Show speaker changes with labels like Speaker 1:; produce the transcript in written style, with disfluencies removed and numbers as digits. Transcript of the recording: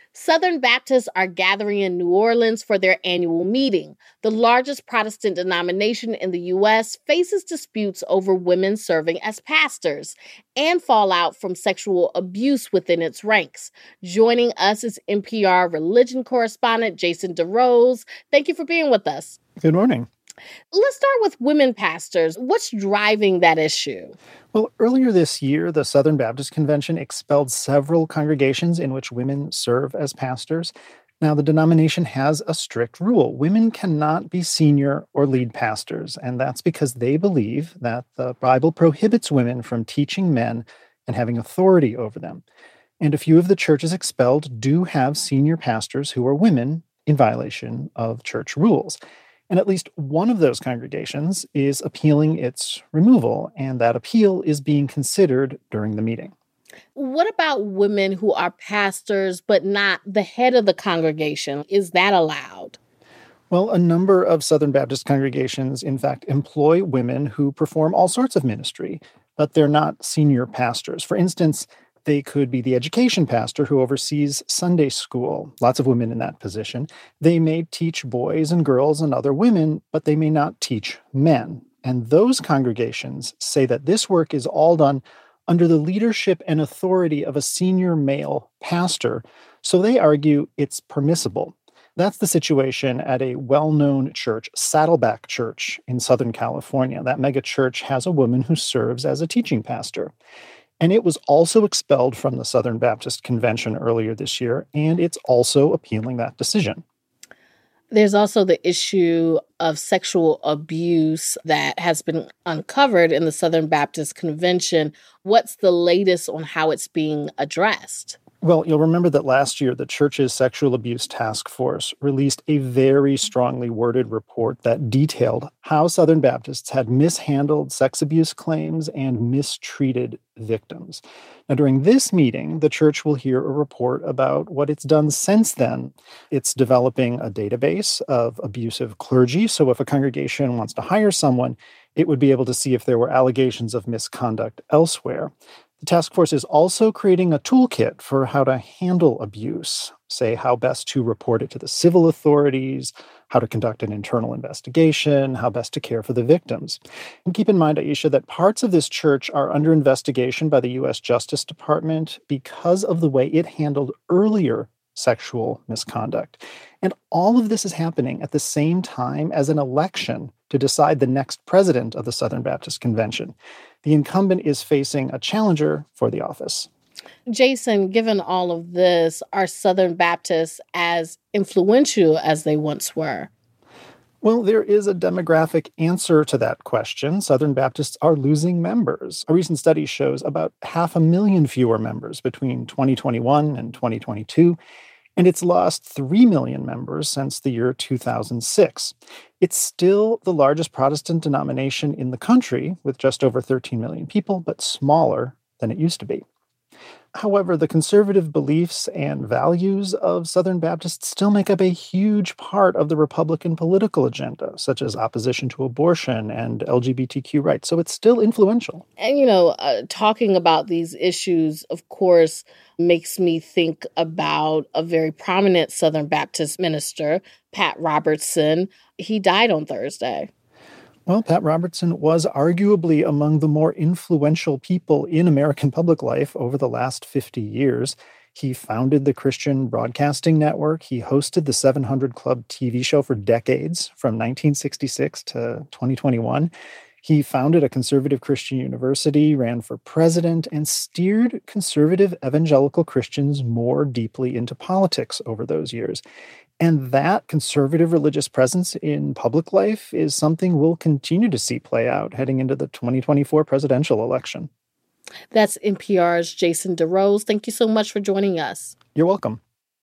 Speaker 1: Southern Baptists are gathering in New Orleans for their annual meeting. The largest Protestant denomination in the U.S. faces disputes over women serving as pastors and fallout from sexual abuse within its ranks. Joining us is NPR religion correspondent Jason DeRose. Thank you for being with us.
Speaker 2: Good morning.
Speaker 1: Let's start with women pastors. What's driving that issue?
Speaker 2: Well, earlier this year, the Southern Baptist Convention expelled several congregations in which women serve as pastors. Now, the denomination has a strict rule. Women cannot be senior or lead pastors, and that's because they believe that the Bible prohibits women from teaching men and having authority over them. And a few of the churches expelled do have senior pastors who are women in violation of church rules. And at least one of those congregations is appealing its removal, and that appeal is being considered during the meeting.
Speaker 1: What about women who are pastors but not the head of the congregation? Is that allowed?
Speaker 2: Well, a number of Southern Baptist congregations, in fact, employ women who perform all sorts of ministry, but they're not senior pastors. For instance, they could be the education pastor who oversees Sunday school. Lots of women in that position. They may teach boys and girls and other women, but they may not teach men. And those congregations say that this work is all done under the leadership and authority of a senior male pastor. So they argue it's permissible. That's the situation at a well-known church, Saddleback Church in Southern California. That mega church has a woman who serves as a teaching pastor. And it was also expelled from the Southern Baptist Convention earlier this year, and it's also appealing that decision.
Speaker 1: There's also the issue of sexual abuse that has been uncovered in the Southern Baptist Convention. What's the latest on how it's being addressed?
Speaker 2: Well, you'll remember that last year, the church's Sexual Abuse Task Force released a very strongly worded report that detailed how Southern Baptists had mishandled sex abuse claims and mistreated victims. Now, during this meeting, the church will hear a report about what it's done since then. It's developing a database of abusive clergy, so if a congregation wants to hire someone, it would be able to see if there were allegations of misconduct elsewhere. The task force is also creating a toolkit for how to handle abuse, say how best to report it to the civil authorities, how to conduct an internal investigation, how best to care for the victims. And keep in mind, Aisha, that parts of this church are under investigation by the U.S. Justice Department because of the way it handled earlier sexual misconduct. And all of this is happening at the same time as an election to decide the next president of the Southern Baptist Convention. The incumbent is facing a challenger for the office.
Speaker 1: Jason, given all of this, are Southern Baptists as influential as they once were?
Speaker 2: Well, there is a demographic answer to that question. Southern Baptists are losing members. A recent study shows about 500,000 fewer members between 2021 and 2022, and it's lost 3 million members since the year 2006. It's still the largest Protestant denomination in the country, with just over 13 million people, but smaller than it used to be. However, the conservative beliefs and values of Southern Baptists still make up a huge part of the Republican political agenda, such as opposition to abortion and LGBTQ rights. So it's still influential.
Speaker 1: And, talking about these issues, of course, makes me think about a very prominent Southern Baptist minister, Pat Robertson. He died on Thursday.
Speaker 2: Well, Pat Robertson was arguably among the more influential people in American public life over the last 50 years. He founded the Christian Broadcasting Network. He hosted the 700 Club TV show for decades, from 1966 to 2021. He founded a conservative Christian university, ran for president, and steered conservative evangelical Christians more deeply into politics over those years. And that conservative religious presence in public life is something we'll continue to see play out heading into the 2024 presidential election.
Speaker 1: That's NPR's Jason DeRose. Thank you so much for joining us.
Speaker 2: You're welcome.